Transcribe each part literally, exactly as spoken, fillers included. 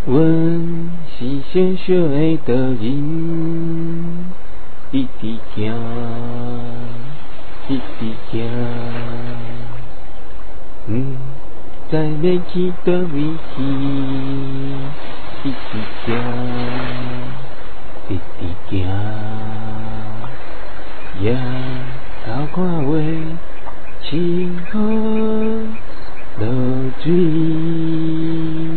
阮是小小的道人，一直行，一直行，嗯，知要去倒位去，一直行，一直行，也偷看话，清风落水。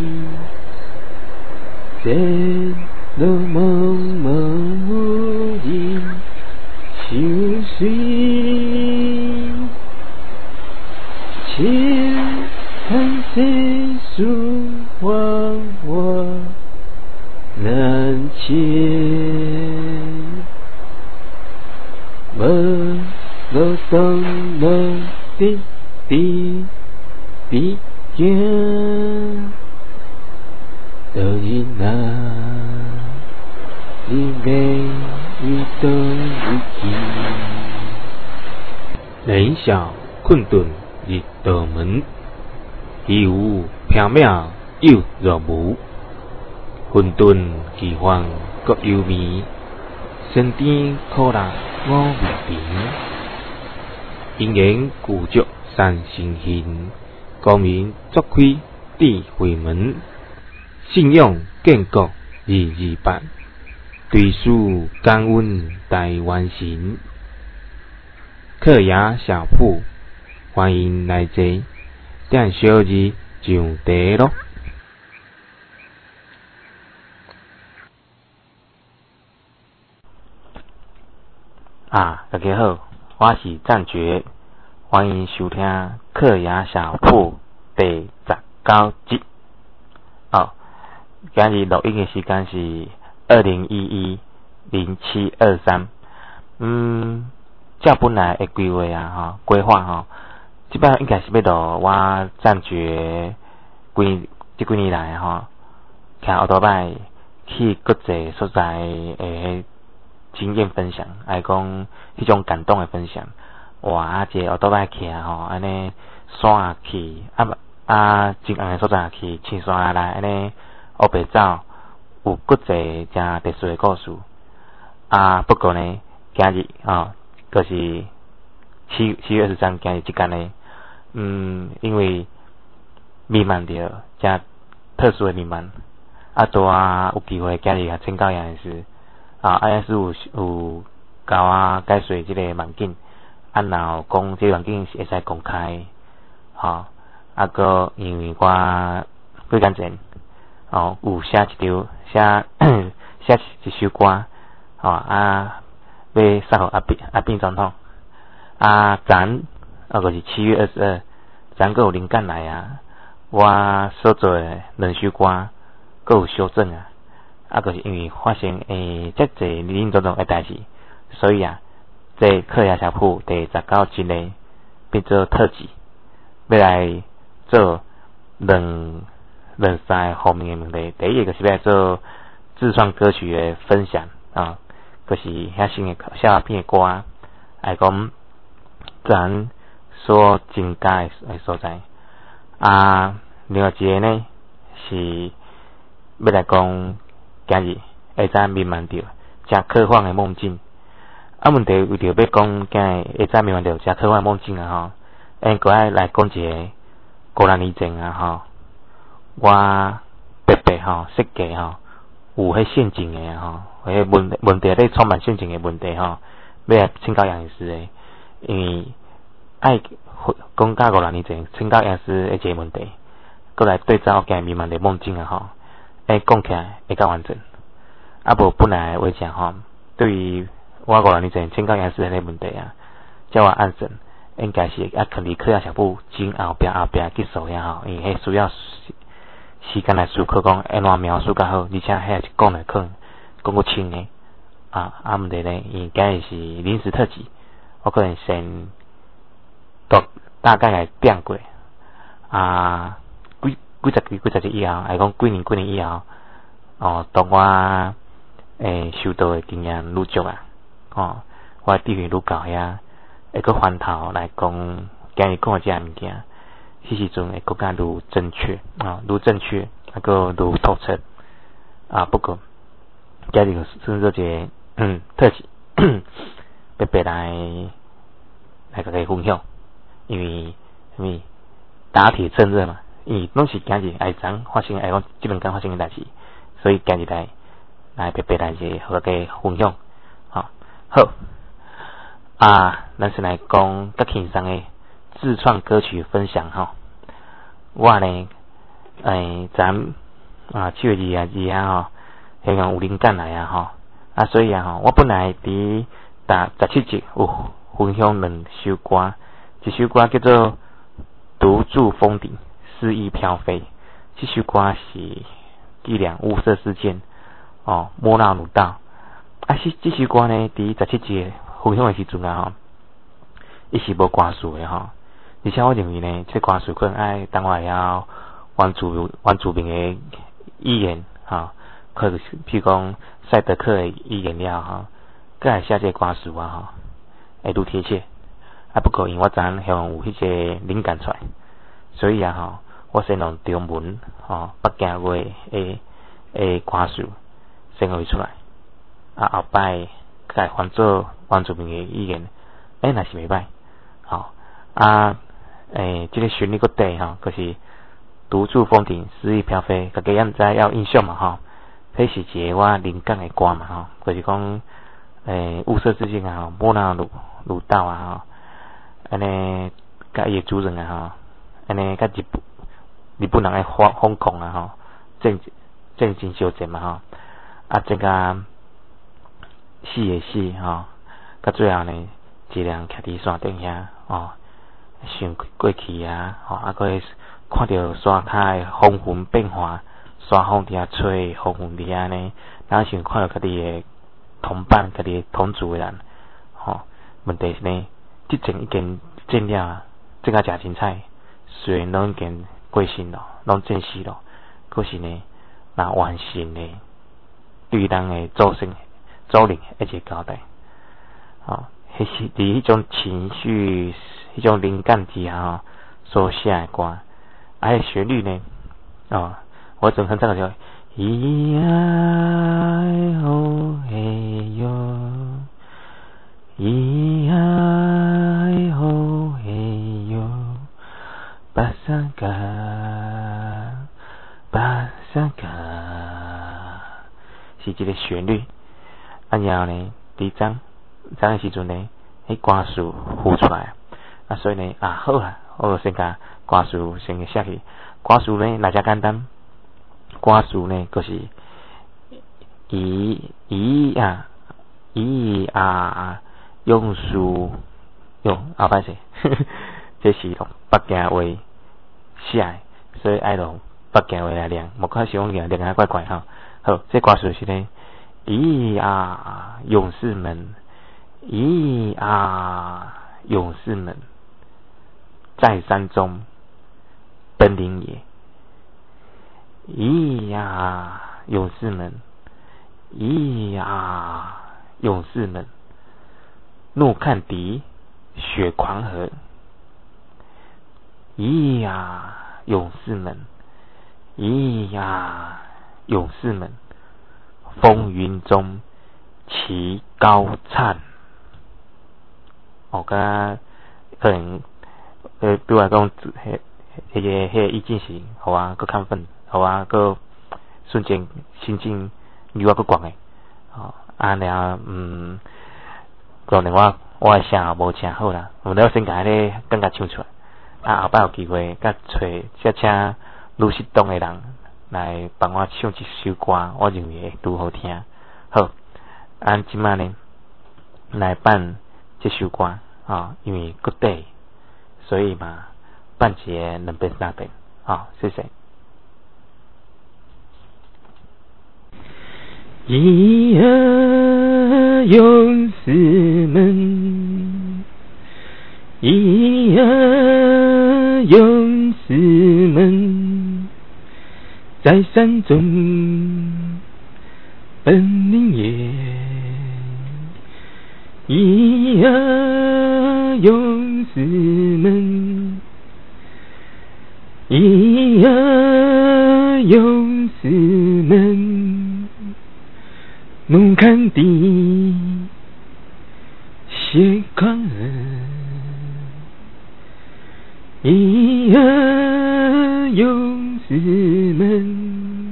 这路茫茫无人相随，情看世事往往难解，无路当路的的必经。道人啊，你要为倒位去？人小困顿入道门，虚有缥缈又若无。混沌奇幻各幽迷，身边苦辣我未平。因缘故足三生行，光明作开智慧门。信用建国日日办，对书感恩大完成。客雅小铺，欢迎来坐，点小日上茶咯。啊，大家好，我是赞觉，欢迎收听客雅小铺第十九集。哦。今日录音的时间是二零一一零七二三，嗯，照本来的规划啊，吼，规划吼，即摆应该是要到我暂觉几即几年来吼，骑奥多摆去各个所在的经验分享，还讲迄种感动的分享。哇，啊，这奥多摆骑啊吼，安尼山去，啊啊，真红的所在去，青山下来安尼。黑白走有各侪真特殊的故事啊！不过呢，今日啊，就是七七月二十三，今日即间呢，嗯，因为弥漫着真特殊的弥漫，啊，多啊有机会今日也请教杨老师啊，杨老师有有教我解说即个环境，啊，然后讲即个环境是会使公开，吼，啊个因为我几工前。哦，有写一条写写一首歌，吼、哦、啊，要送互阿扁阿扁总统。啊，咱啊就是七月二十二，咱个有灵感来啊，我所做的两首歌，个有修正啊，啊，就是因为发生诶，遮济林林总总诶代志，所以啊，这客家小铺第十九集呢，变做特辑，要来做两。两三个方面的问题，第一个就是要做自创歌曲的分享啊，就是遐新的小片的歌，还讲咱所增加的所在啊。另外一个呢是要来讲今日会知弥漫着真科幻的梦境。啊，问题为着要讲今日会知弥漫着真科幻梦境啊吼，应该来讲一个古兰尼经啊吼。我白白吼设计吼有迄陷阱的吼，迄问问题咧充满陷阱的问题吼，要来请教杨老师的，因为爱讲教五六年前请教杨老师的一个问题，过来对照今日弥漫的梦境啊吼，诶讲起来会较完整。啊无本来的话讲吼，对于我五六年前请教杨老师的那个问题啊，叫我按审，应该是啊肯离课下小步真后壁后壁结束遐吼，因为迄需要。时间来思考讲安怎描述较好，而且遐是讲来可能讲个清诶啊，啊毋对咧，因今日是临时特辑，我可能先大大概来点过啊，几几十几几十集以后，还讲几年几年以后，哦，当我诶收到诶经验愈足啊，哦，我智慧愈高遐，会搁翻头来讲今日讲诶遮物件。迄时阵会更加愈正确啊，愈正确，那个愈透彻。 啊，不过今日算做一个嗯特辑，特别来来甲大家分享，因为什么打铁趁热嘛，因为拢是今日下昨发生，下讲即两天发生嘅代志，所以今日来来特别来一和大家分享，好，好啊，咱先来讲较轻松嘅自创歌曲分享吼，我呢，诶，咱啊七月二啊二啊吼。希望有灵感来啊吼，啊所以啊吼，我本来伫达十七集有分享两首歌，一首歌叫做《独住峰顶，肆意飘飞》，这首歌是纪念雾社事件哦，莫纳鲁道。啊，是这首歌呢，伫十七集分享的时阵啊吼，伊是无歌词的吼，而且我认为呢，这歌词可能爱等我要原住原住民的语言吼。可是，譬如讲赛德克的语言了吼，佮来写这歌词啊吼，会愈贴切。啊，不过因为我昨希望有迄个灵感出来，所以啊吼，我先用中文吼北京话诶诶歌词先会出来，啊后摆佮来换做原住民的语言，诶那是袂歹，吼啊诶，这个旋律个底吼，可是独住峰顶，肆意飘飞，大家也毋知要印象嘛吼。迄是一个我灵感的歌嘛吼，就是讲诶雾社之境啊吼，莫纳鲁鲁道啊吼，安尼甲伊的主人啊吼，安尼甲日本日本人爱反反抗啊吼，战战争相战嘛吼，啊这个死的死吼，甲最后呢，一人徛伫山顶遐哦，想过去啊，吼啊，佮看到山骹的风云变化。山风伫遐吹，风风伫遐呢，然后想看到家己的同伴、家己同族的人，吼、哦。问题是呢，即阵已经战了，这个诚精彩，虽然拢已经过身咯，拢战死咯，可是呢，那完成呢，对人的造成造成一个交代，哦，迄是伫迄种情绪、迄种灵感之下吼所写的歌，啊，迄旋律呢，哦。我总哼这个叫咿呀吼嘿哟，咿呀吼嘿哟，巴萨嘎巴萨嘎，是这个旋律。啊，然后呢，第张张的时阵呢，迄歌词浮出来，啊，所以呢，啊好啊，我先甲歌词先写起，歌词呢那遮简单。歌词呢，就是咿咿啊咿啊，用书用后摆说，这是用北京话写的，所以爱用北京话来念，无可想讲念念啊怪怪吼。好，这歌词是呢，咿啊勇士们，咿啊勇士们，在山中奔林野。咿呀，勇士们！咿呀，勇士们！怒看敌，血狂河。咿呀，勇士们！咿呀，勇士们！风云中旗高灿。我甲可能呃，对我来讲，迄迄个迄个意境是，互我更亢奋。好啊，个瞬间心境愈啊个广诶，哦，啊了，嗯，可能我我诶声也无诚好啦，我了先甲迄个感觉唱出来，啊后摆有机会甲找遮请卢适当诶人来帮我唱一首歌，我认为会拄好听。好，按即摆呢来办这首歌啊、哦，因为good day，所以嘛办一个两遍三遍，好、哦，谢谢。 咿呀，勇士们！咿呀，勇士们！在山中奔林野。咿呀，勇士们！咿呀，勇士们！ 看地斜看咿呀勇士们，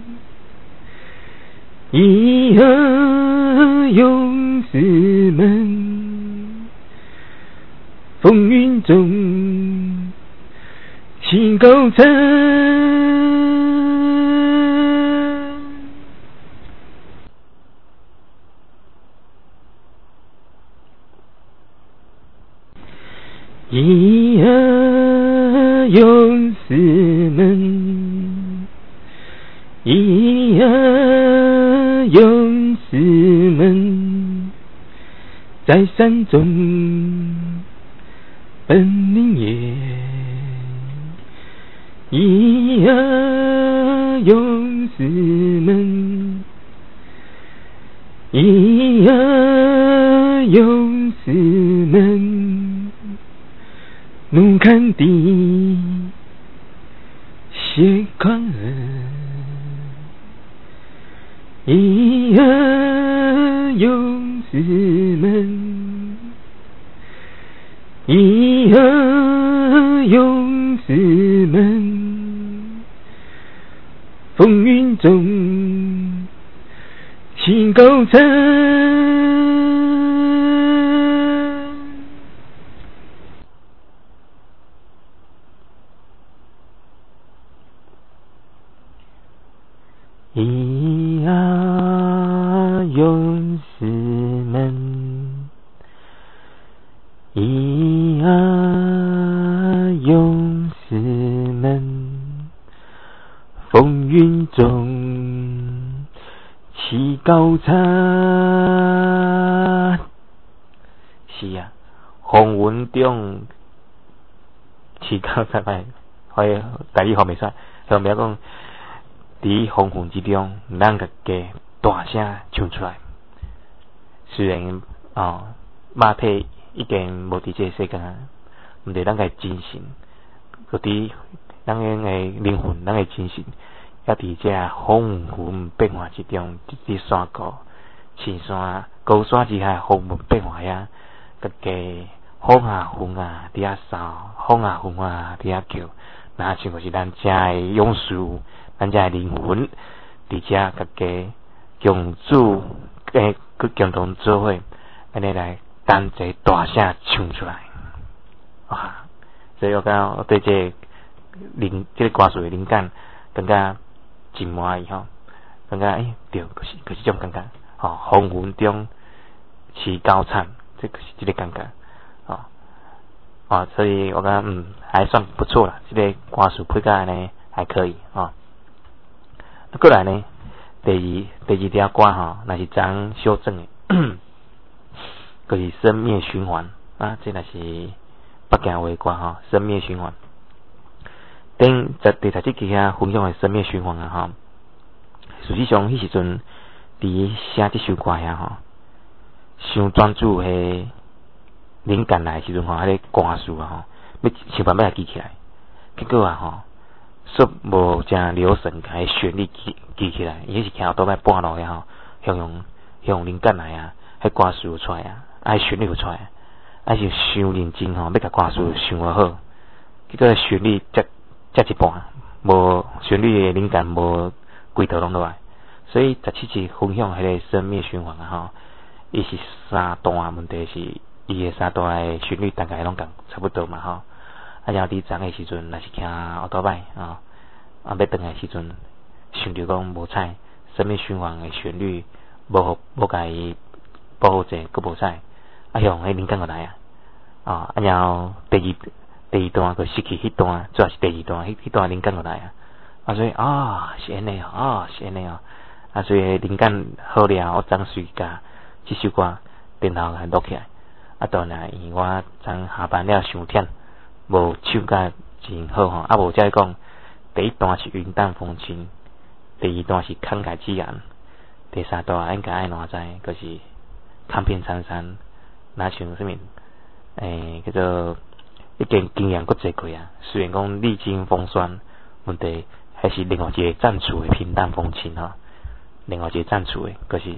咿呀勇士们，风云中起高山，咿呀勇士们，咿呀勇士们，在山中本领也，咿呀勇士们，咿呀勇士们，怒看地斜看咿呀勇士们，咿呀勇士们，风云中起高山。咿呀勇士们，咿呀勇士们，风云中起高山。是啊，风云中起高山歹，可以台语好袂使，后面讲。伫风云之中，咱家己大声唱出来。虽然哦，肉体已经无伫这个世间，毋对咱个精神，搁伫咱个灵魂，咱个精神，也伫这风云变化之中，伫山谷、青山、高山之下，风云变化呀，家己风啊风啊伫遐扫，风啊风啊伫遐叫，那像就是咱遮个勇士。咱遮灵魂伫遮家己共主诶，佮共同做伙，安尼来单齐大声唱出来。啊！所以我感我对这个灵这个歌词的灵感，感觉真满意吼。感觉诶，对，就是就是这种感觉。吼，风云中起高产，这个是这个感觉。哦，哦，所以我感觉嗯还算不错啦。这个歌词配甲呢还可以哦。过来呢，第二第二条歌吼，那是张修正的，就是生灭循环啊，这那是北京话歌吼，生灭循环。顶在第十七期遐分享的生灭循环啊吼，实际上迄时阵伫写这首歌遐吼，伤专注迄灵感来的时阵吼，迄个歌词啊吼，要想办法来记起来，结果啊吼。说无正留神，甲迄旋律记记起来，伊是行倒摆半路遐吼，向用向灵感来啊，迄歌词有出来啊，啊旋律有出来，啊是伤认真吼，要甲歌词想啊好，结果旋律才才一半，无旋律的灵感无规头拢落来，所以十七集分享迄个生灭循环啊吼，伊是三段问题是伊的三段的旋律大概拢共差不多嘛吼。啊，然后伫昨个时阵，若是骑奥多摆啊，啊要转来时阵，想着讲无采生命循环的旋律，无无甲伊保护者，佫无采，啊向迄灵感过来啊，啊然后第二第二段佫失去迄段，主要是第二段迄迄段灵感过来啊，啊所以啊是安尼哦，啊是安尼哦，啊所以灵感好了，我暂时甲即首歌电脑来录起来，啊当然因为我昨下班了伤忝。无唱甲真好吼，啊无再讲第一段是云淡风轻，第二段是慷慨激昂，第三段应该爱哪知，就是看遍苍山，哪像什么诶、欸、叫做已经经验够济过啊。虽然讲历经风霜，问题还是另外一个赞处的平淡风轻吼，另外一个赞处的，就是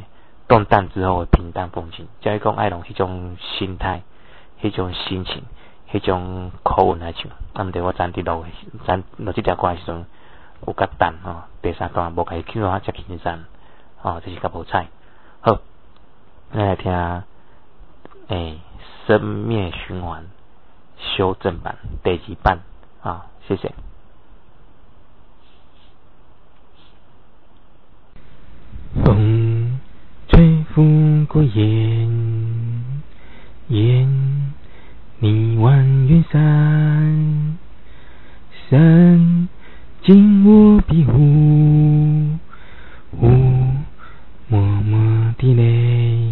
动荡之后的平淡风景，才会讲爱用迄种心态、迄种心情、迄种口吻来唱。啊，毋对，我昨日录咱录即条歌的时阵有较淡吼，第三段无甲伊唱啊遮轻松，吼，这是较无彩。好，咱来听诶生灭循环修正版第二版啊，谢谢。 风吹拂过眼，眼你望远山，山静我庇护，雾默默地泪，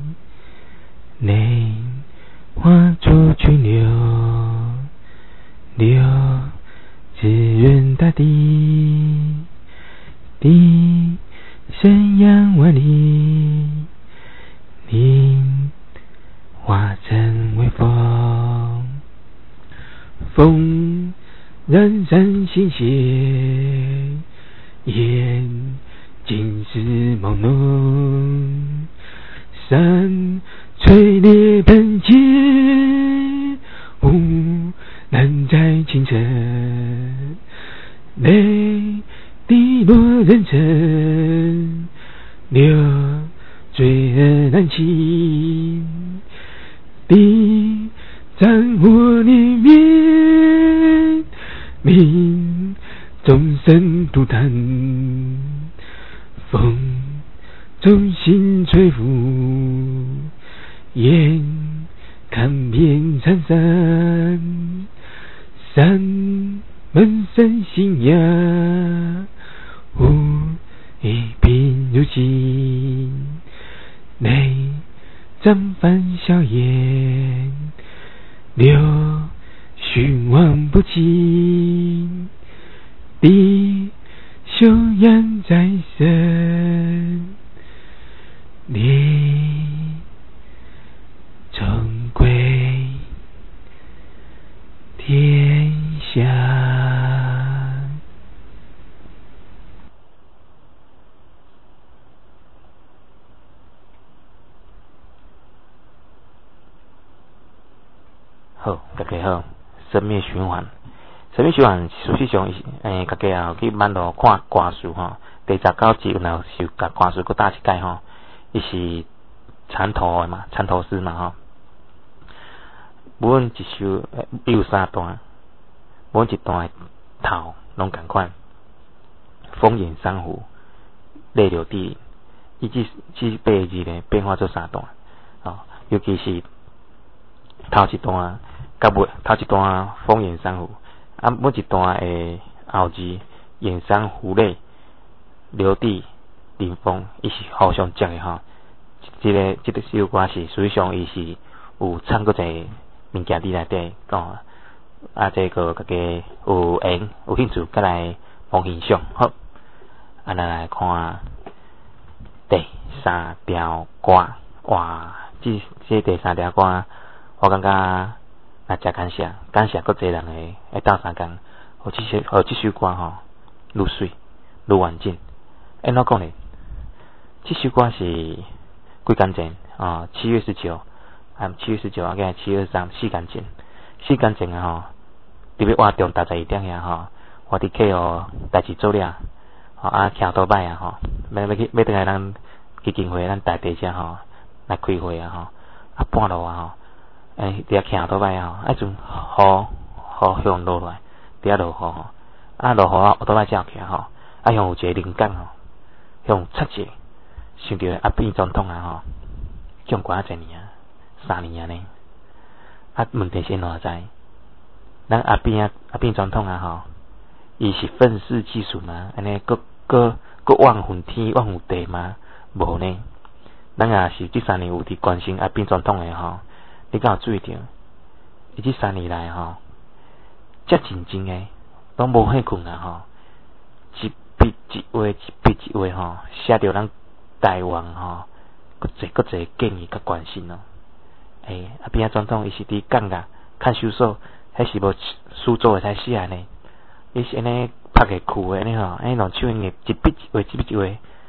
泪化作群流，流滋润大地，地生养万里，林化成微风，风冉冉星血，眼尽是朦胧，山垂裂喷溅，雾难在清晨，泪滴落人尘，流坠难清，地战火里面，命众生独叹，风中心吹拂，眼看遍苍山，山门生信仰，雾一鬓如金，泪沾泛笑颜，流循环不尽，地修养在身，你终归天下。 好，大家好，生灭循环，生灭循环事实上，诶，大家也有去网络看歌词吼，第十九集有若是甲歌词搁打一解吼，伊是缠头的嘛，缠头诗嘛吼。无论一首，伊有三段，无论一段的头拢共款，风眼珊瑚，泪流地灵，伊即即八个字咧变化做三段，哦，尤其是头一段。甲尾头一段风眼珊瑚，啊，每一段诶后字眼珊瑚泪流地临风，伊是互相接诶吼。即、这个即、这个首歌是实际上伊是有掺过一个物件伫内底讲，啊，这个大家有缘有兴趣，再来望欣赏。好，啊，咱来看第三条歌。哇，即即第三条歌，我感觉。啊，真感谢，感谢搁侪人诶，会斗相共，互即首，互即首歌吼，愈水愈完整。安怎讲呢？即首歌是几工前啊？七月十九，啊，七月十九啊，个七月三，四工前，四工前啊吼，特别活动，逐十二点遐吼，我伫客户代志做了，吼啊，徛倒摆啊吼，要要去要倒来咱基金会咱大地遮吼来开会啊吼，啊半路啊吼。诶，伫遐徛倒摆啊，啊，阵雨雨向落来，伫遐落雨吼，啊落雨啊，倒摆照起吼，啊，向有一个灵感吼，向插者，想着阿扁总统啊吼，讲过啊侪年啊，三年啊呢，啊问题是哪在？咱阿扁啊阿扁总统啊吼，伊是愤世嫉俗嘛，安尼搁搁搁怨恨天怨恨地嘛，无呢？咱也是即三年有伫关心阿扁总统诶吼。你敢有注意到？伊即三年来吼，遮认真诶，拢无歇困啊吼，一笔一画，一笔一画吼，写着咱台湾吼，搁侪搁侪建议甲关心咯。诶，啊边啊总统伊是伫讲噶，看守所，迄是无书做诶才写安尼，伊是安尼拍个酷诶安尼吼，安尼用手印一笔一画，一笔一画，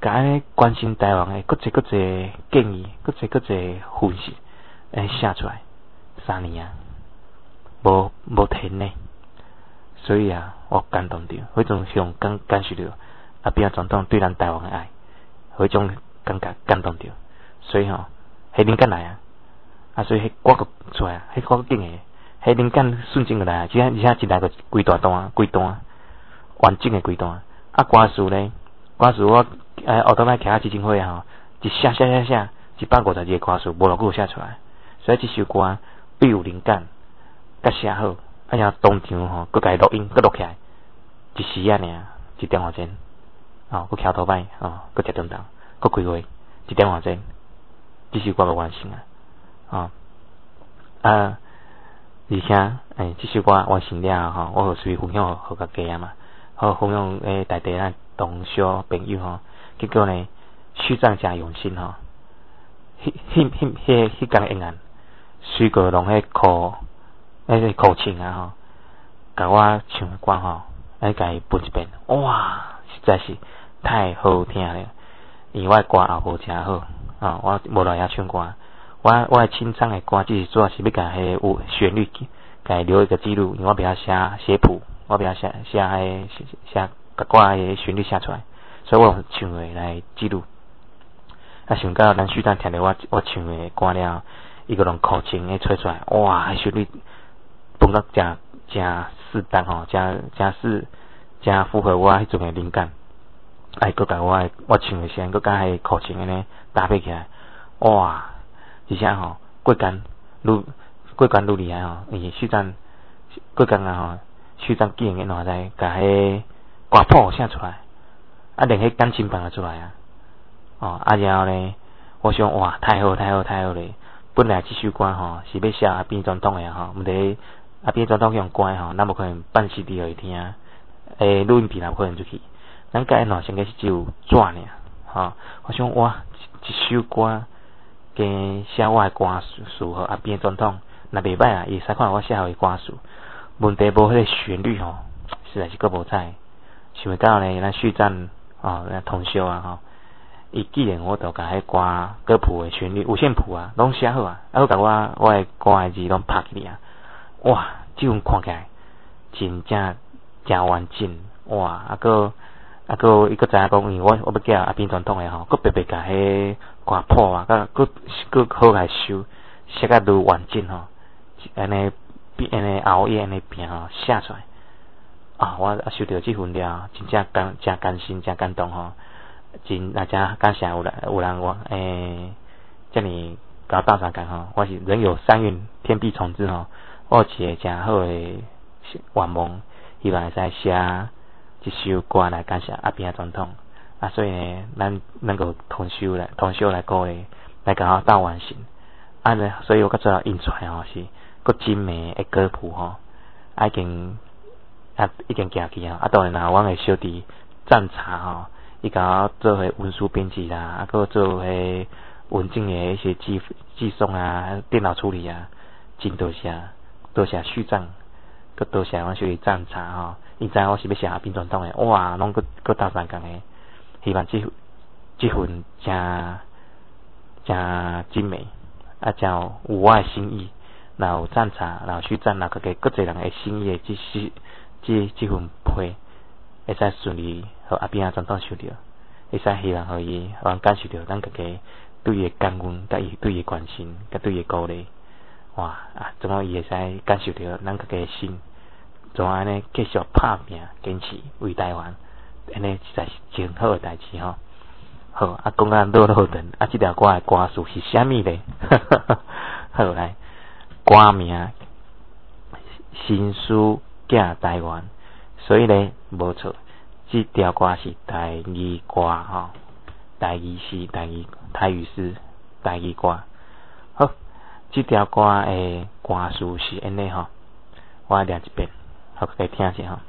甲安尼关心台湾诶，搁一搁一建议，搁一搁一分析，诶写出来三年啊，无无停呢。所以啊，我感动着，迄种上感感受着阿扁总统对咱台湾诶爱，迄种感觉感动着。所以吼，迄灵感来啊，啊，所以迄歌个出来啊，迄歌紧诶，迄灵感瞬间个来啊，只而且一来个规大段，规段完整诶规段。啊，歌词咧，歌词我诶，后头摆徛啊基金会啊吼，一写写写写，一百五十字诶歌词，无偌久写出来。所以即首歌必有灵感，甲写好，啊然后当场吼，佮家录音，佮录起来，一时啊尔，一点外钟，哦，佮徛头摆，哦，佮食中昼，佮开会，一点外钟。即首歌就完成啊，哦，啊，而且诶，即首歌完成了吼，我就随分享互大家啊嘛，好分享诶，大家咱同小朋友吼，结果呢，序章真用心吼，迄迄迄迄迄工演员，随个拢迄苦，迄个苦情啊吼，甲我唱诶歌吼，来甲伊分一遍，哇，实在是太好听了，因为我诶歌也无诚好。啊、哦！我无来遐唱歌，我我清唱的歌，只是主要是要甲迄有旋律，甲留一个记录。因为我不晓写写谱，我不晓写写迄写写甲歌的旋律写出来，所以我用唱的来记录。啊，想到咱序章听着我我唱的歌了，伊个用口琴诶吹出来，哇！旋律蹦到真真适当吼，真真适真符合我迄种的灵感。哎，佮甲我我唱的声，佮甲迄口琴安尼搭配起来，哇！而且吼，过关愈过关愈厉害吼，伊序章过关啊吼，序章竟然会来甲迄歌谱写出来，啊，连迄感情版也出来啊！哦，啊然后呢，我想哇，太好太好太好咧！本来即首歌吼是要写阿扁总统的吼，毋得阿扁总统用歌吼，咱无可能办 C D 互伊听，诶，录音笔也无可能出去。咱甲因喏，先个是只有纸尔，吼！我想哇，一首歌跟写我诶歌词吼，阿扁总统若袂歹啊，伊使看我写互伊歌词，问题无迄个旋律吼，实在是够无彩。想袂到呢，咱序章哦，咱通宵啊吼，伊既然我都甲迄歌歌谱诶旋律、五线谱啊，拢写好啊，啊，佮我我诶歌诶字拢拍起嚟啊，哇！即份看起来真正真完整，哇！啊个。啊，佮伊佮知影讲，因为我我要叫阿扁总统诶吼，佮白白甲迄歌谱啊，佮佮佮好来修，写甲愈完整吼，安尼变安尼熬夜安尼变吼写出来，啊，我啊收到即份了，真正感真甘心真感动吼，真啊真感谢有人有人我诶，遮尔甲我斗相共吼，我是人有三运天必从之吼，我有一个诚好诶愿望，希望会使写。一首歌来感谢阿扁总统，啊，所以呢，咱能够通宵来通宵来鼓励，来甲我斗完成，啊呢，所以我较最后印出来吼是够精美诶歌谱吼，啊已经啊已经寄去啊，啊当然啦，阮诶小弟赞查吼，伊甲我做迄文书编辑啦，啊佮做迄文件诶一些寄寄送啊，电脑处理啊，真多谢多谢序章，佮多谢阮小弟赞查吼。伊知我是要写阿扁总统诶，哇，拢佮佮斗相共诶，希望即即份真真精美，啊，真有我诶心意，然后赞茶，然后序章，然后佮佮侪人诶心意诶，即是即即份批，会使顺利互阿扁总统收到，会使希望互伊互人感受到咱家己对伊诶感恩，甲伊对伊诶关心，甲对伊诶鼓励，哇啊，怎么伊会使感受到咱家己诶心。总安尼继续拍拼，坚持为台湾，安尼实在是真好诶代志吼。好，啊，讲啊落落长，啊，即条歌诶歌词是虾米咧？好来，歌名新书寄台湾，所以咧无错，即条歌是台语歌吼，台语诗、台语台语诗、台语歌。好，即条歌诶歌词是安尼吼，我念一遍。好，大家听一下吼。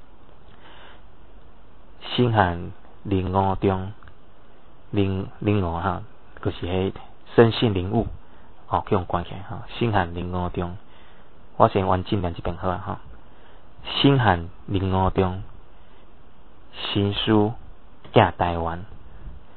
新汉灵悟中，灵灵悟哈，就是迄生性灵悟，哦，叫用关起来吼。新汉灵悟中，我先完整念一遍好啊吼。新汉灵悟中，新书寄台湾，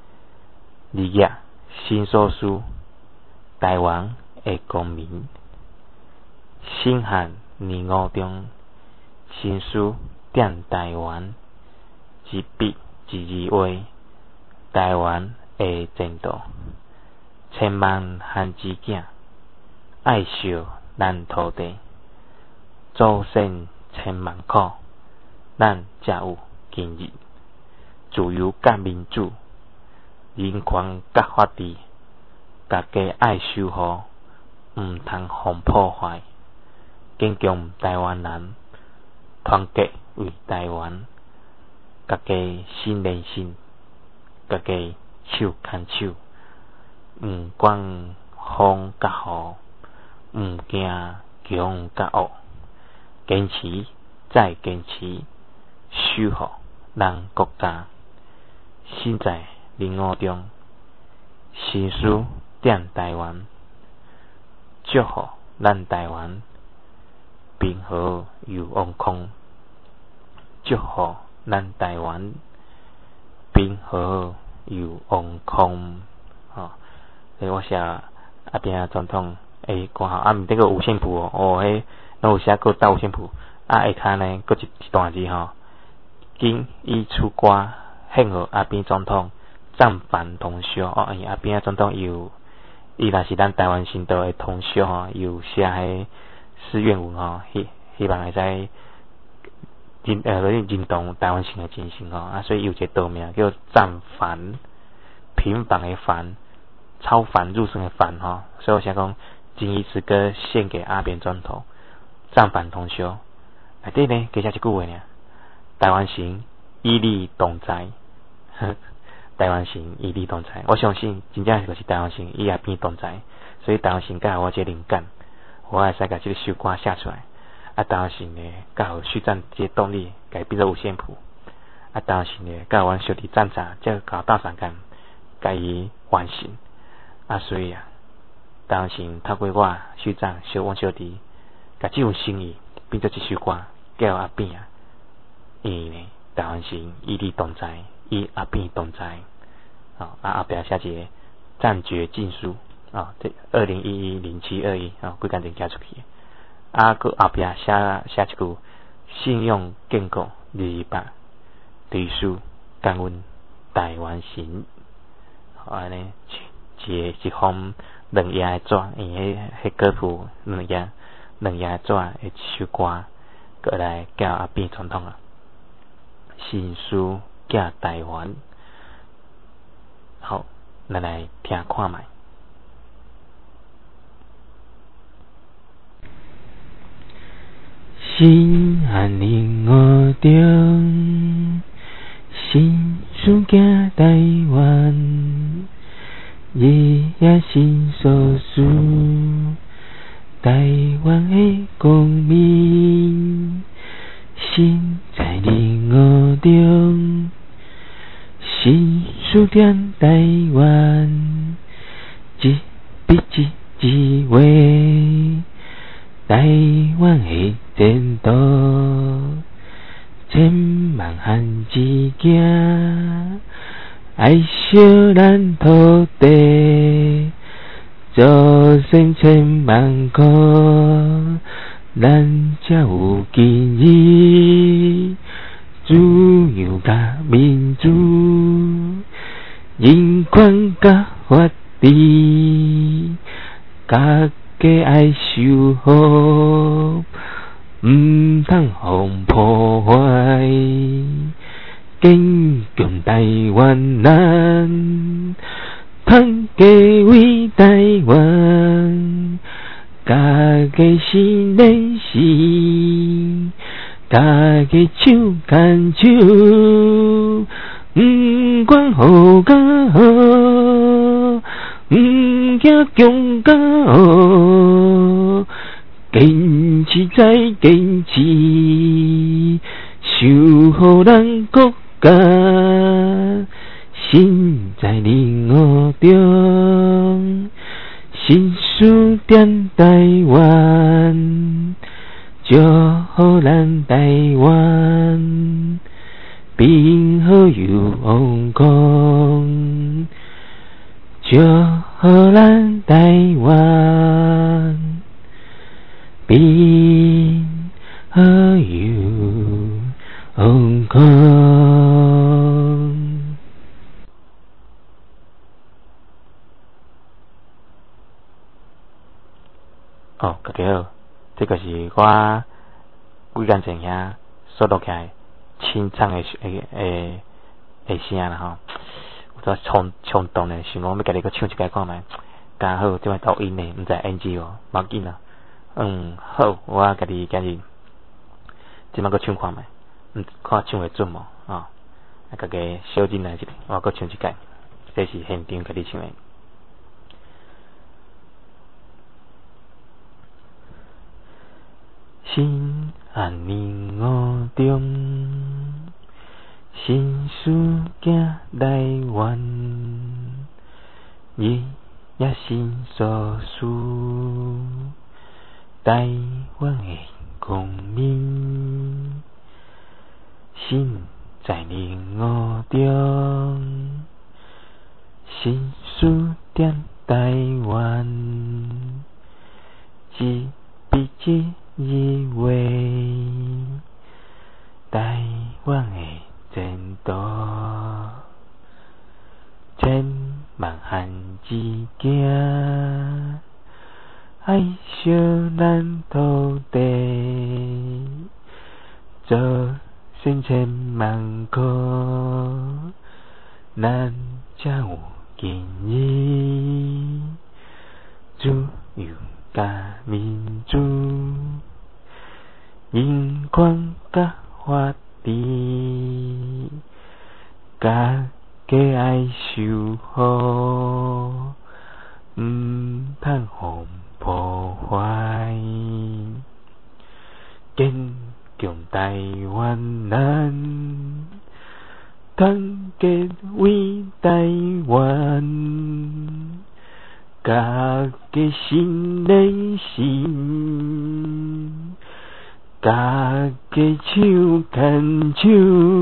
二月新说书，台湾的公民，新汉年五中，新书点台湾，一笔一字话，台湾的前途，千万汉之囝，爱惜咱土地，祖先千万苦，咱才有今日。自由甲民主，人权甲法治，大家爱守护，毋通互破坏。坚强台湾人，团结为台湾，大家心连心，大家手牵手，毋管风甲雨，毋惊强甲恶，坚持再坚持，守护咱国家。身在林五中，新书点台湾，祝福咱台湾平和又安康，祝福咱台湾平和又安康。哦，所以我写啊边总统诶歌号啊，毋得个五线谱哦，哦迄拢有写过到五线谱，啊下骹呢，搁一一段字吼，今已出歌。庆贺阿扁总统赞凡同修哦，因为阿扁总统有，伊若是咱台湾新岛的同修吼，有写迄誓愿文吼，希希望会使认呃认同台湾新的精神吼，啊，所以有一个道名叫赞凡，平凡的凡，超凡入圣的凡吼，所以我想讲，今一支歌献给阿扁总统，赞凡同修，内底呢加写一句话呢，台湾行以利同在。台湾神以利同在，我相信真正就是台湾神以阿扁同在，所以台湾神甲我这灵感，我会使甲这个首歌写出来。啊，台湾神呢，甲有续战这动力，改变做五线谱。啊，台湾神呢，甲阮小弟战场，这搞大三干，甲伊完成。啊，所以啊，台湾神透过我续战小阮小弟，甲这种心意变做一首歌，叫阿扁啊，因为呢，台湾神以利同在。以阿扁同在，啊啊后壁写一个战决禁书啊，这二零一一零七二一啊，几工就寄出去。啊，佮后壁写写一句信用建构二二八，对书感恩台湾神，好安尼一一封两页的纸，因为迄迄歌谱两页两页纸的一首歌，过来叫阿扁总统啊，新书。寄台湾，好，咱来听看卖。 心安宁我中，心书寄台湾，日夜心所属，台湾的公民，心在宁我中。新书点台湾，一笔一字话，台湾的前途，千万汉之囝，爱惜咱土地，祖先千万苦，咱才有今日。自由甲民主，人权甲法治，大家爱守护，毋通互破坏。坚强台湾人，团结为台湾，大家心连心。大家手牵手，毋管好甲好，毋惊强甲恶，坚持再坚持，守护咱国家，心在宁我中，新书点台湾。祝福咱台湾平和又安康， 祝福咱台湾平和有安康。哦，大家好，这个是我几天前遐所录起来清唱的诶诶诶声啦吼，有只冲冲动咧，想讲要家己搁唱一个看卖，刚好即摆抖音咧，毋知 N G 无，冇紧啊。嗯，好，我家己今日即摆搁唱看卖，嗯，看唱会准无吼，啊，家己小忍耐一下，我搁唱一个，这是现场家己唱的。心安宁五中，心事行台湾，日夜心所思，台湾的公民，心在宁五中，心事点台湾，一笔一以为台湾的前途，千万汉之行，爱惜咱土地，做千千万苦，咱才有今日自由甲民主。人权甲法治，家己爱守护，毋通互破坏。坚强台湾人，团结为台湾，家己心连心。家己手牵手，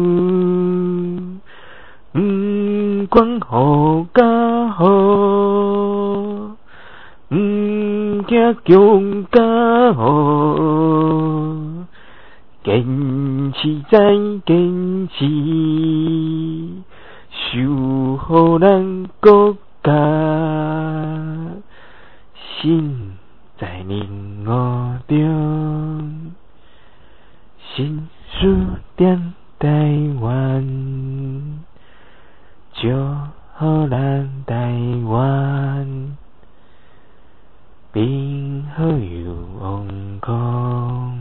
毋管好甲好，毋惊强甲好，坚持再坚持，守护咱国家，心在宁五中。心事点台湾，祝福咱台湾平和有安康，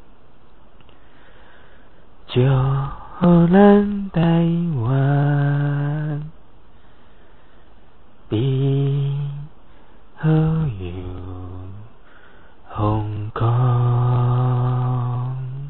祝福咱台湾平和有安康。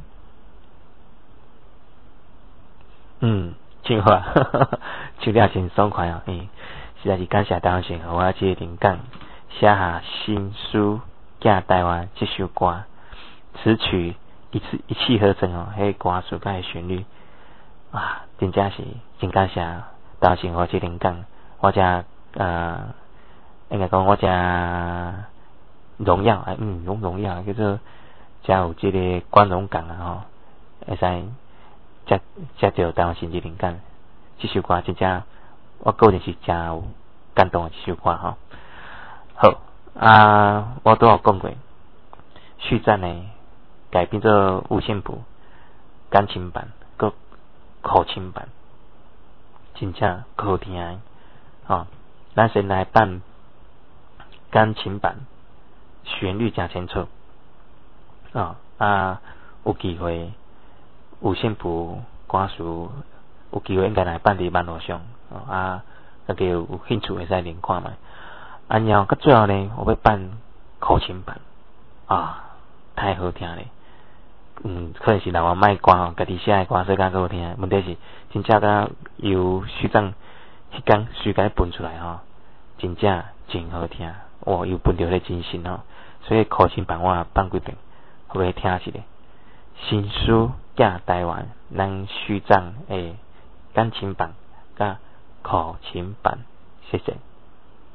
嗯，唱好啊，唱了真爽快哦。嗯，实在是感谢台湾神，互我这个灵感，写下《心书寄台湾》这首歌，词曲一次一气呵成哦，迄歌词甲迄旋律，啊，真正是真感谢台湾神互我这个灵感，我真呃，应该讲我真荣耀，哎，嗯，荣荣耀，叫做真有这个光荣感啊吼，会使。接接到台湾神之灵感，这首歌真正我个人是真有感动的一首歌吼。好啊，我都有讲过，续战呢改编做五线谱、钢琴版、个口琴版，真正好听的哦。咱先来办钢琴版，旋律真清楚哦啊，有机会。五线谱歌词有机会应该来办伫网络上，哦、啊，大家有兴趣会使练看卖。啊，然后到最后呢，我要办口琴版，啊，太好听咧。嗯，可能是人我卖歌吼，家己写的歌说较好听，问题是真正甲由徐长迄天徐甲分出来吼，真正真好听，哇，又分到迄真心吼，所以口琴版我也办几遍，互伊听一下。新书寄台湾，咱徐长诶钢琴版甲口琴版，谢谢。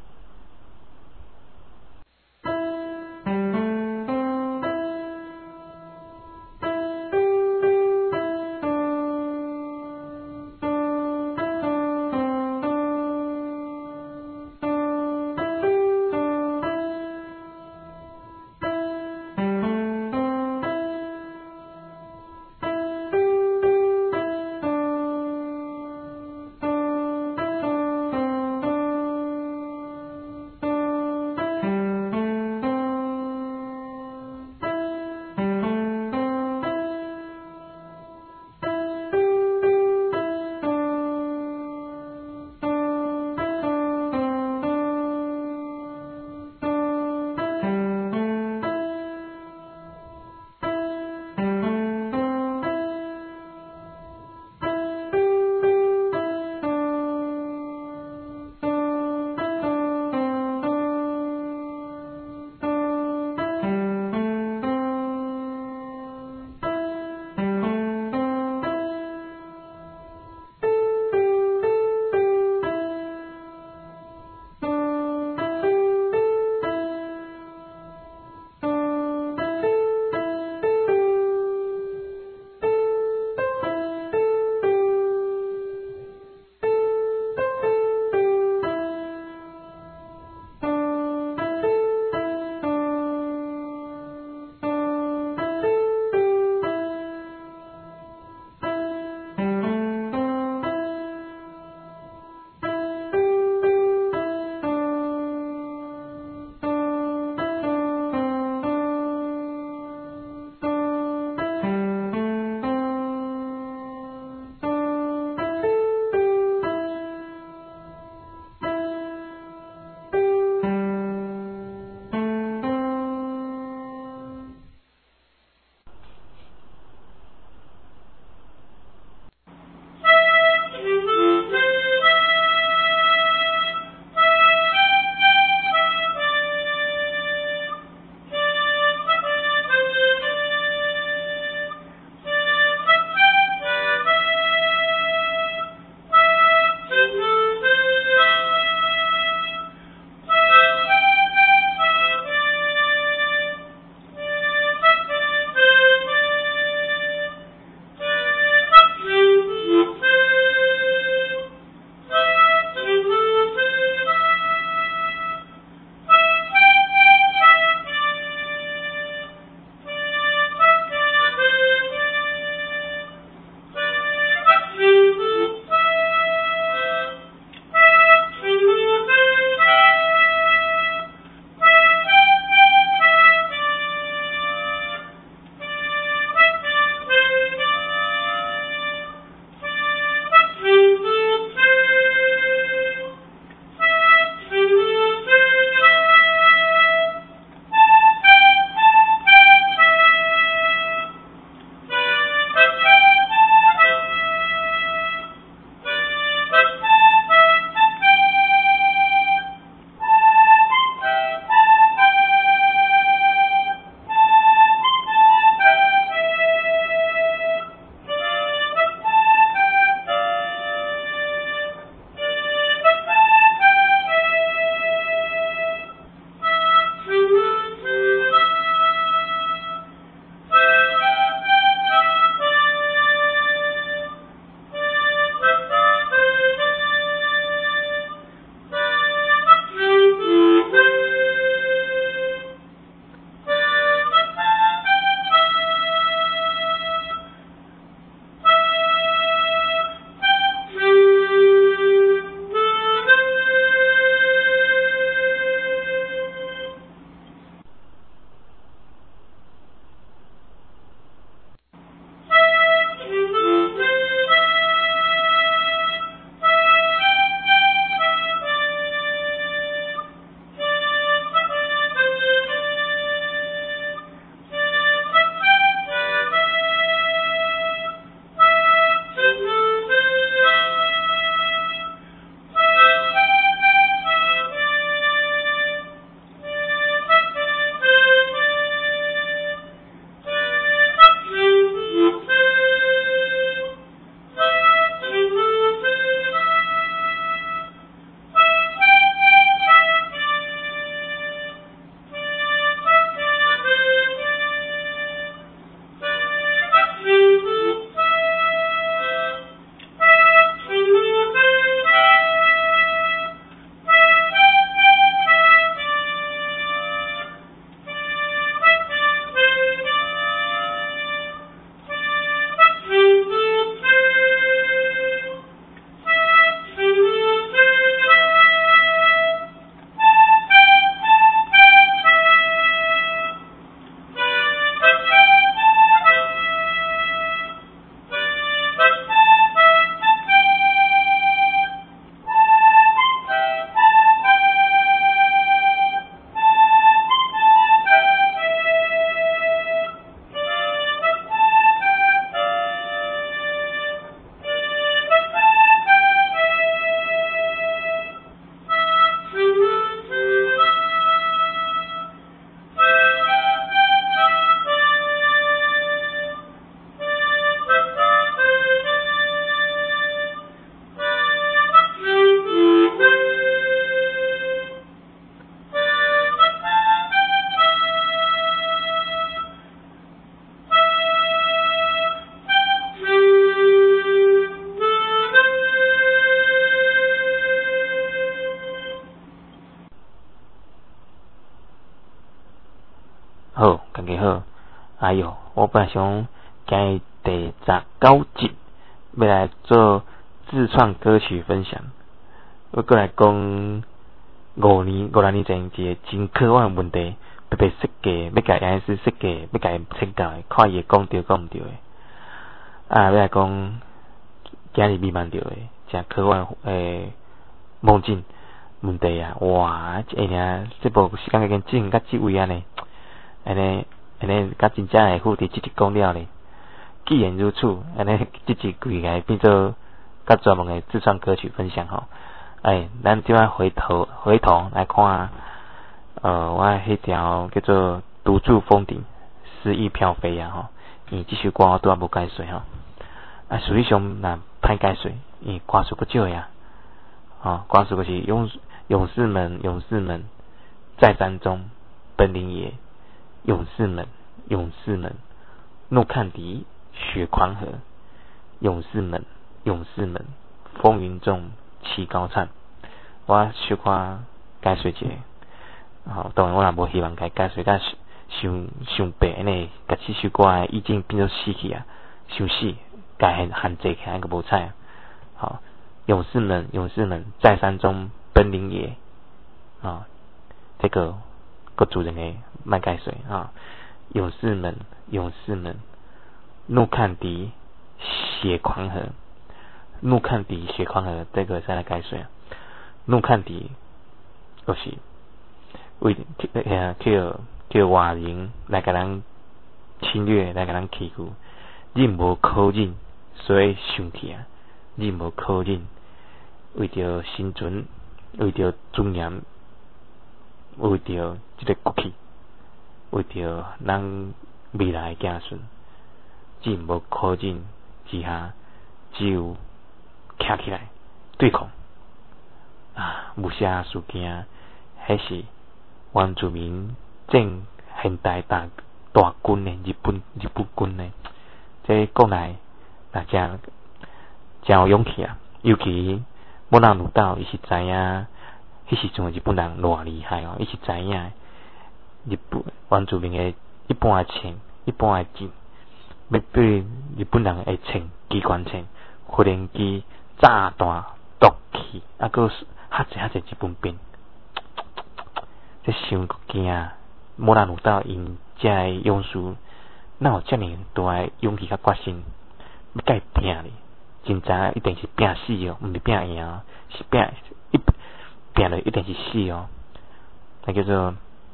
好，大家好。哎哟，我本来想今日第十九集要来做自创歌曲分享，我过来讲五年、五六年前一个真科幻的问题，特别设计，要甲样式设计，要甲伊请教的，看伊会讲对讲毋对的。啊，要来讲今日未梦到的，真科幻诶梦境问题啊！哇，这尔这部时间已经进到即位安尼，安尼。安尼，甲真正会副题直直讲了咧。既然如此，安尼直直规个变做甲专门的自创歌曲分享吼。哎，咱即摆回头回头来看，呃，我迄条叫做《独住峰顶，诗意飘飞》啊吼。伊即首歌我拄仔无解说吼。啊，实际上若歹解说，因为歌数够少呀。哦，歌数就是勇勇士们，勇士们在山中奔临也。勇士们，勇士们，怒看敌，血狂河。勇士们，勇士们，风云中旗高颤。我小可解说一下，吼，当然我也无希望解解说甲伤伤白安尼，甲这首歌的意境变做死去啊，伤死，甲限限制起来个无彩。好，勇士们，勇士们，在山中奔临也。啊，这个。个主人诶，卖解说啊！勇士们，勇士们，怒看敌，血狂河。怒看敌，血狂河，这个再来解说。怒看敌，就是为呃叫叫外人来甲咱侵略，来甲咱欺负，忍无可忍，所以生气啊！忍无可忍，为着生存，为着尊严。为着这个国气，为着咱未来的子孙，忍无可忍之下，只有站起来对抗啊！无暇事件，迄是原住民正现代大大军的日本日本军的，这讲来大家真有勇气啊！尤其莫那鲁道，伊是知影。迄时阵日本人偌厉害哦！伊是知影日本原住民的一般的枪、一般的剑，要对日本人会枪、机关枪、无人机、炸弹、毒气，啊，个哈济哈济日本兵，这伤惊啊！莫那鲁道因遮个勇士，哪有遮尔大个勇气甲决心，要甲伊拼咧？真知一定是拼死哦，毋是拼赢哦，是拼一。拼了一定是死哦，那叫做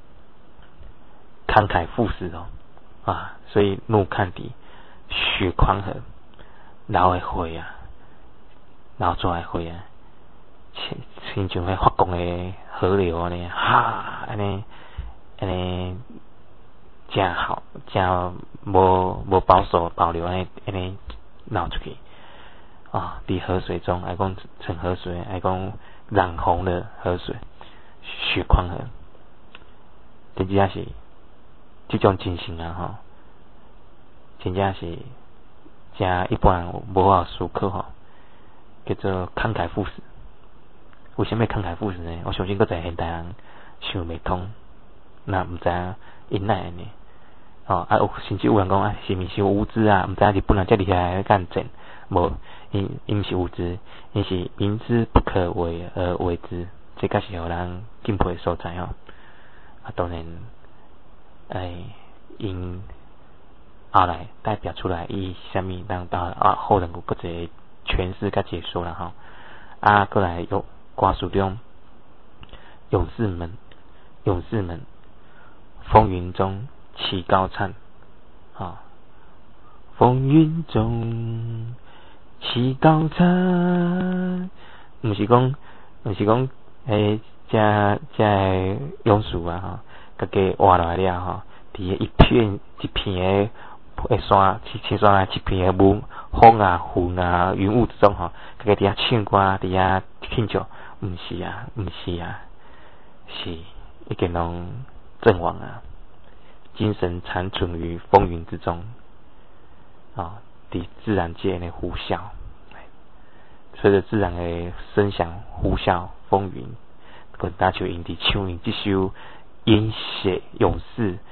慷慨赴死哦啊！所以怒看敌，血狂河，流的血啊，流出来血啊，亲像迄发光的河流安尼，哈安尼安尼真好，真无无保守保留安尼安尼流出去啊！伫河水中，爱讲成河水，爱讲。染红了河水，血狂河，真正是这种情形啊！吼，真正是真一般人无法思考吼，叫做慷慨赴死。为什么慷慨赴死呢？我相信搁在现代人想袂通，那毋知影因奈安尼哦啊，有甚至有人讲啊，是毋是无知啊？毋知影日本人遮厉害干战，无。因因是无知，因是明知不可为而为之，这个是互人敬佩的所在哦。啊，当然，哎，因后来代表出来伊是啥物，让到啊后人有各个诠释甲解说啦吼。啊，过来有歌词中，勇士们，勇士们，风云中旗高颤，啊，风云中。旗高颤，毋是讲，毋是讲，诶，遮遮勇士啊，吼，家己活落来了吼，伫一片一片诶山，青山啊，一片诶雾风啊、云啊、云雾之中吼，家己伫遐唱歌，伫遐庆祝，毋是啊，毋是啊，是已经拢阵亡啊，精神残存于风云之中，啊。伫自然界的呼啸，随着自然的声响呼啸，风云，跟大家因伫唱因这首《饮血勇士》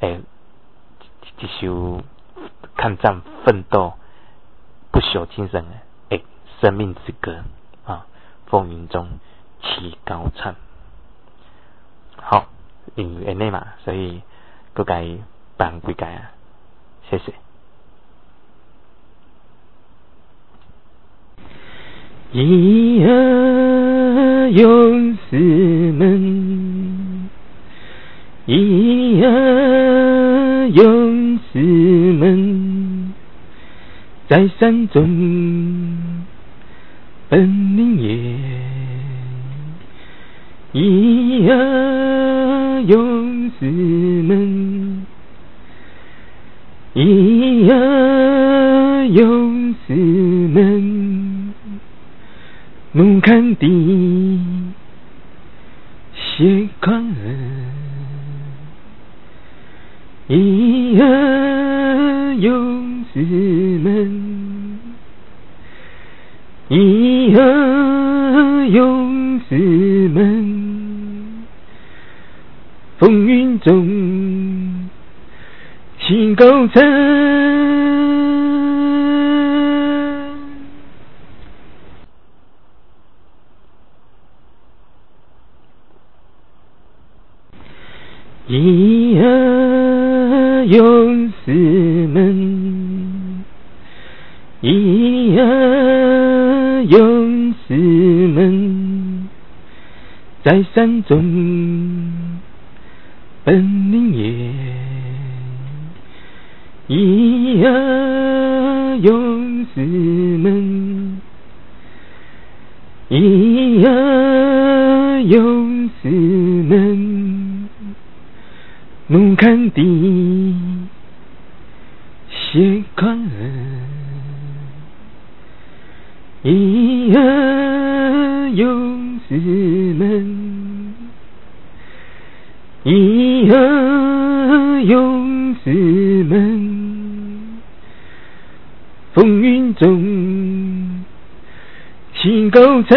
诶，一首抗战奋斗不朽精神诶生命之歌啊，风云中起高唱。好，因为安尼嘛，所以各界办几届啊，谢谢。 咿呀勇士们，咿呀勇士们，在山中本领也。咿呀勇士们，咿呀勇士们，怒看地血狂人。咿呀勇士们，咿呀勇士们，风云中起高唱。咿呀勇士们，咿呀勇士们，在山中本领也。咿呀勇士们，咿呀勇士们，怒看地血狂人。咿呀勇士们，咿呀勇士们，风云中起高唱。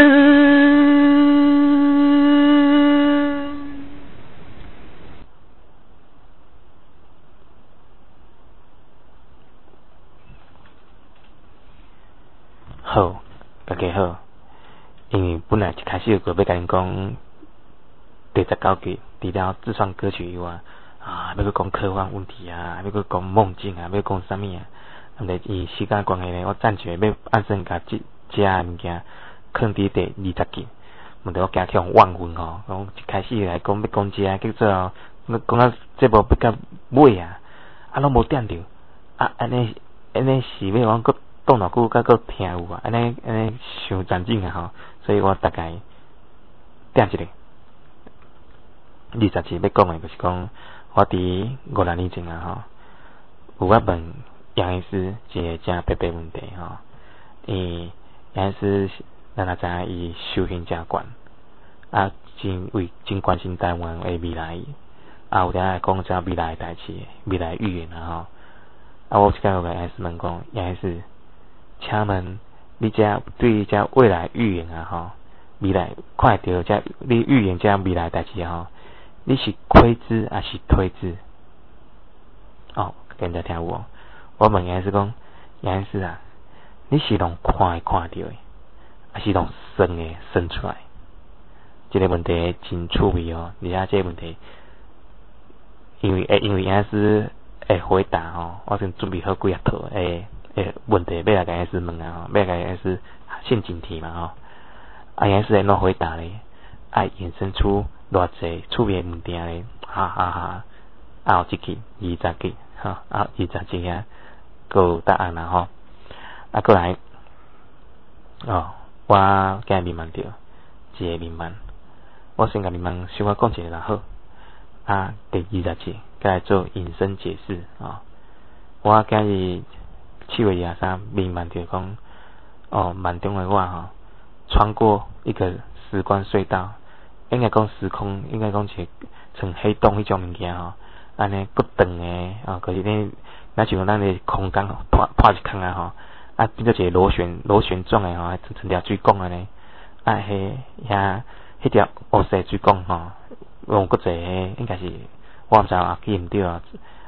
好，大家好。因为本来一开始就要甲恁讲第十九集，除了自创歌曲以外，啊，要去讲科幻问题啊，要去讲梦境啊，要讲啥物啊？咁咧，伊时间关系咧，我暂时要按算甲即遮个物件放伫第二十集，问题我惊去互忘分吼。讲一开始来讲要讲遮，叫做讲到节目要到尾啊，啊，拢无点着，啊，安尼安尼是要我搁讲偌久，甲搁听有啊？安尼安尼伤战争啊吼，所以我大概点一个。二十集要讲的，就是讲我伫五六年前啊吼，有我问杨医师一个正白白问题吼，伊杨医师咱也知影伊修行正悬，啊，真为真关心台湾的未来，啊，有当来讲遮未来的代志，未来预言啊吼，啊，我即个有甲杨医师问讲，杨医师，请问你遮对遮未来预言啊吼，未来看会到遮你预言遮未来代志吼？你是窥之还是推之？哦，跟着听有哦。我问杨医师讲，杨医师啊，你是拢看会看到的，还是拢算会算出来？这个问题真趣味哦。而且这个问题，因为诶，因为杨医师会回答吼，我先准备好几啊套诶诶问题要来甲杨医师问啊吼，要来甲杨医师陷阱题嘛吼。啊，杨医师会怎回答咧？爱衍生出偌济趣味物件咧，哈哈哈！啊，有一集二十集，吼，啊，二十集啊，佮有答案啦吼。啊，过来，哦，我今日面问着一个面问，我先甲面问小可讲一个就好。啊，第二十集，佮来做引申解释啊、哦。我今日七月二十三面问着讲，哦，梦中的我吼，穿过一个时光隧道。应该讲时空，应该讲是像黑洞迄种物件吼，安尼不长诶，啊，可是呢，那像咱诶空间破破一空啊吼，啊变做一个螺旋螺旋状诶吼，成成条水管安尼，啊迄遐迄条乌色水管吼，用搁一个应该是我毋知啊记毋对啊，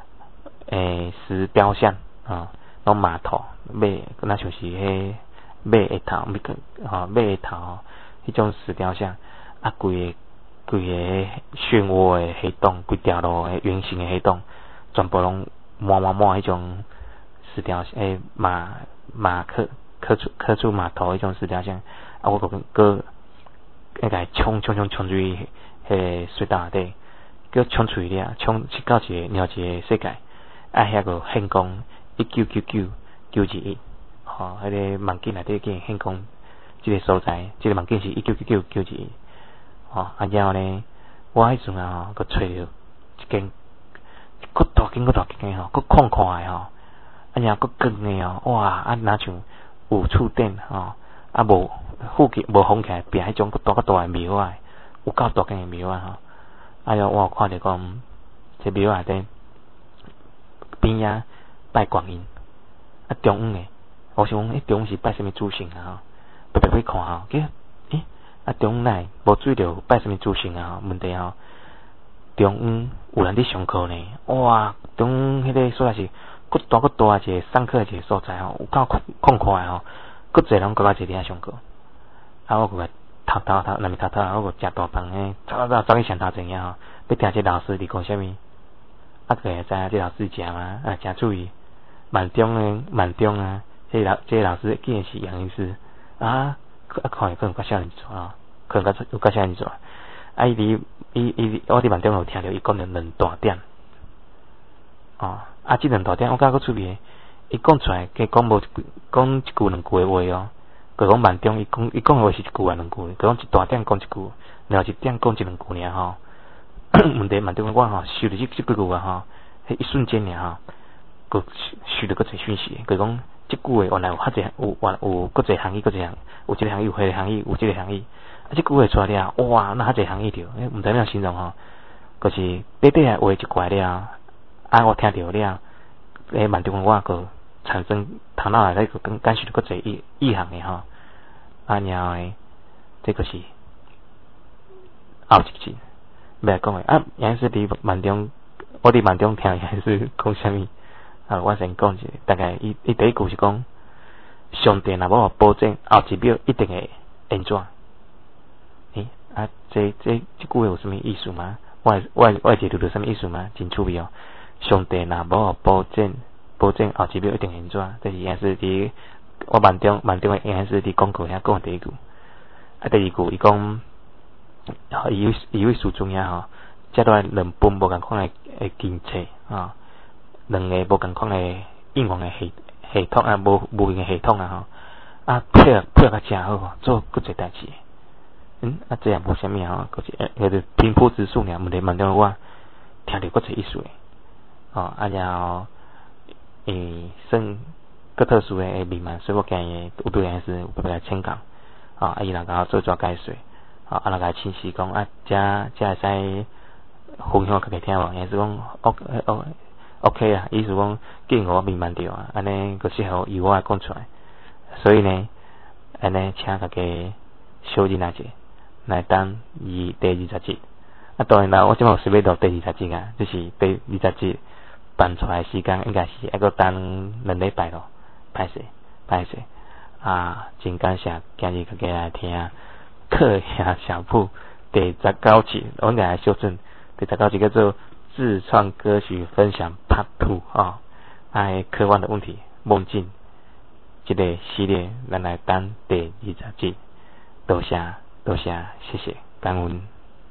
诶石雕像啊，拢码头马，那像是迄马的头，咪个吼马的头，迄种石雕像，啊规个规个漩涡的黑洞，规条路的圆形的黑洞，全部拢满满满迄种石雕诶马马刻刻出刻出码头迄种石雕像，啊我个个那个冲冲冲冲入去迄水道内底，叫冲出去了，冲去到一个另一个世界，啊遐个显光一九九九九二一，吼，迄个梦境内底竟然显光，即个所在，即个梦境是一九九九九二一，吼，啊然后呢，我迄阵啊吼，佮找着一间，佮大间佮大间的吼，佮宽宽的吼，啊然后佮光的哦，哇，啊若像有触电吼，啊无附近无封起来，变迄种佮大佮大的庙啊，有够大间的庙啊吼，哎哟，我有看着讲，这庙内底边仔拜观音，啊中午诶，我想讲，迄中午是拜什么主神啊吼，特别去看吼，计，诶，啊中午来无注意着拜什么主神啊吼，问题吼，中午有人伫上课呢，哇，中午迄个所在是佮大佮大一个上课一个所在吼，有够旷阔诶吼，佮侪人搁较侪伫遐上课，啊我个偷偷偷，那么偷偷，我个食大饭诶，走走走去上头前遐吼，要听这老师伫讲啥物，啊个会知影这老师食嘛，啊诚注意，满中诶满中啊，这老这老师竟然是杨医师啊，啊看可能较少年做啊，可能较有较少年做，啊伊伫伊伊我伫满中有听着伊讲着两大点，哦，啊即两大点我感觉佫趣味，伊讲出来，佮讲无讲一句两句诶话哦。佮讲万中，伊讲伊讲诶话是一句啊两句，佮讲一大点讲一句，然后一点讲一两句尔吼。问题万中我吼收着即即几句啊吼，迄一瞬间尔吼，佮收着佫侪讯息，佮讲即句话原来有较侪有有有佫侪含义，佫侪有即个含义，有迄个含义，有即个含义。啊，即句话出来了，哇，那较侪含义着，诶，毋知影形容吼，佮是短短诶话一怪了，啊，我听着了，诶，万中我佮产生头脑内底佮感感受着佫侪意意涵诶吼。啊，然后诶，这个是后一集要来讲诶。啊，杨是伫万中，我伫万中听杨是讲啥物？啊，我先讲一下，大概伊伊第一句是讲，上帝若无保证后一秒一定会安怎？诶、欸，啊，这这这句话有什么意思吗？我我我解读到什么意思吗？真趣味哦！上帝若无保证保证后一秒一定安怎？这是杨是伫。我万中万中诶，应该是伫广告遐讲第一句，啊，第二句伊讲，伊伊位书中遐吼，遮都系两本无共款诶诶经济啊，两个无共款诶应用诶系系统啊，无无用诶系统啊吼，啊配合配合较诚好，做佫侪代志，嗯，啊这也无啥物吼，佫是迄个平铺直述尔，问题万中我听着佫侪意思诶，哦，啊然后诶算。个特殊诶密码，所以我建议有对人是有特别来请教，啊，伊若甲我做做解说，啊，啊，若甲清晰讲，啊，遮遮会使分享给佢听无？也是讲 O O OK 啊，意思讲，既然我明白着啊，安尼个适合由我来讲出来，所以呢，安尼请大家小忍下者，来等伊第二十集，啊，当然啦，我即马有准备到第二十集啊，就是第二十集办出来时间应该是一个等两礼拜咯。歹势歹势啊！真感谢今日大家来听课下小铺第十九集，我来修正第十九集叫做自创歌曲分享 Part Two 啊，哎，科幻的问题梦境这个系列，咱来等第二十集，多谢多谢，谢谢感恩。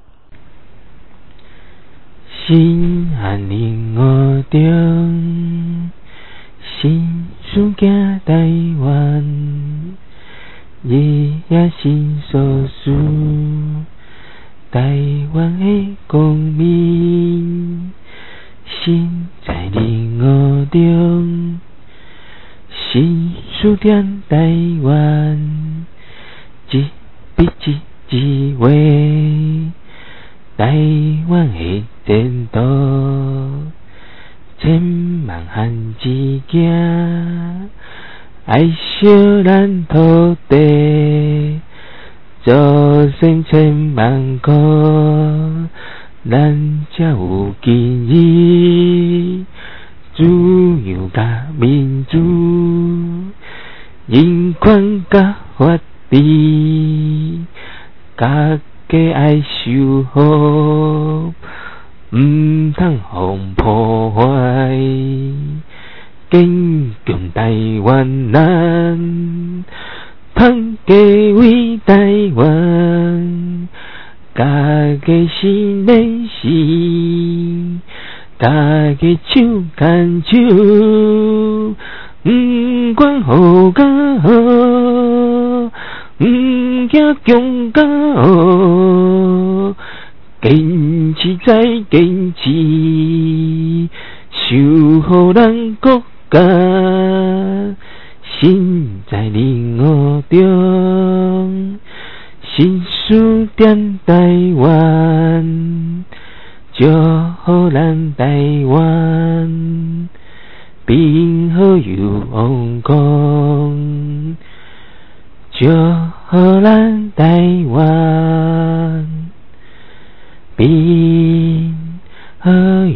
心安宁我中。心事行台湾，日夜心所属，台湾的公民，心在你我中，心事踮台湾，一笔一字画，台湾的前途。千万汉之行，爱惜咱土地，祖先千万个，咱才有今日。 你家己爱守护，毋通互破坏。坚强台湾人，团结为台湾。家己心内是，家己手牵手，毋管好甲好，毋惊强甲恶，坚持再坚持，守护咱国家，身在任务中。心思点台湾，祝福咱台湾平和又旺光，祝福咱台湾平和